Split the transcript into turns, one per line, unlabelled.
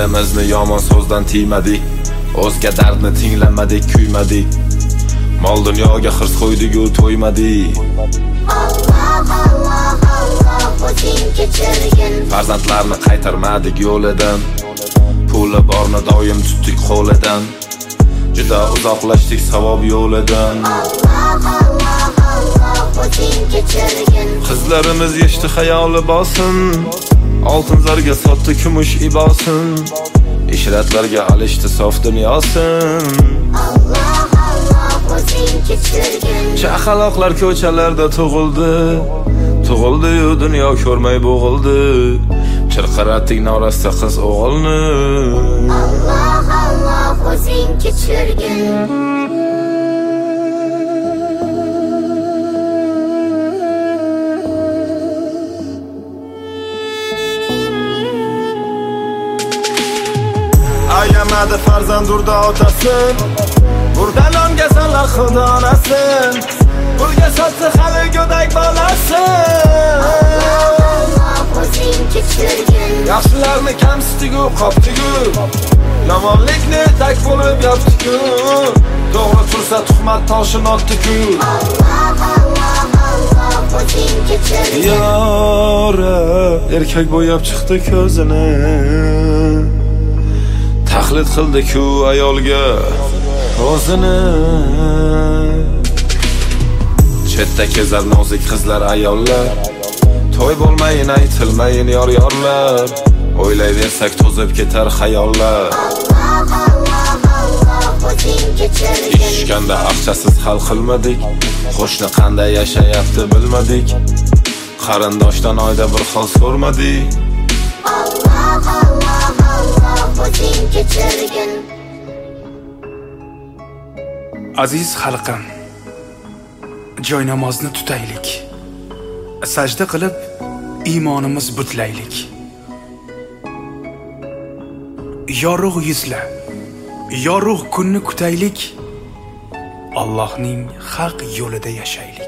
Dilimizni yomon so'zdan tiymadik, o'zga dardni tinglamadik, kuymadik. Mol dunyoga hirs qo'ydik-u to'ymadik.
Alloh Alloh Alloh o'zing kechirgin.
Farzandlarni qaytarmadik yo'lidan, puli borni doim tutdik qo'lidan. Juda uzoqlashdik savob yo'lidan.
Alloh Alloh Alloh o'zing kechirgin.
Qizlarimiz yeshdi xayoli bosin, oltin zarga sotdi kumush ibosin. Ishratlarga alishdi sof dunyosin.
Alloh Alloh o'zing kechirgin.
Chaqaloqlar ko'chalarda tug'ildi-yu dunyo ko'rmay bo'g'ildi. Chirqiratdik norasta qiz o'g'ilni.
Alloh Alloh o'zing kechirgin.
Ayamadi farzand urda otasin, burdan onga sanlar xudo onasin. Pulga sotdi hali go'dak bolasin.
Alloh o'zing kechirgin.
Yaxshilarni kamsitigu qoptigu, yomonlikni tak bo'lib yoptiku. To'g'ri tursa tuhmat toshini otdiku.
Alloh Alloh Alloh o'zing kechirgin.
Yora erkak bo'yab chiqdi ko'zini, taqlid qildi-ku ayolga o'zini. Chetda kezar nozik qizlar ayollar, to'y bo'lmayin aytilmayin yor-yorlar. O'ylayversak to'zib ketar xayollar.
Alloh Alloh Alloh o'zing kechirgin.
Ishkanda aqchasiz hal qilmadik, qo'shni qanday yashayapti bilmadik. Qarindoshdan oyda bir xil so'rmadik.
Alloh Alloh Alloh o'zing kechirgin.
Aziz xalqim, joy namozni tutaylik. Sajda qilib iymonimiz butlaylik. Yorug' yuzla, yorug' kunni kutaylik. Allohning haq yo'lida yashaylik.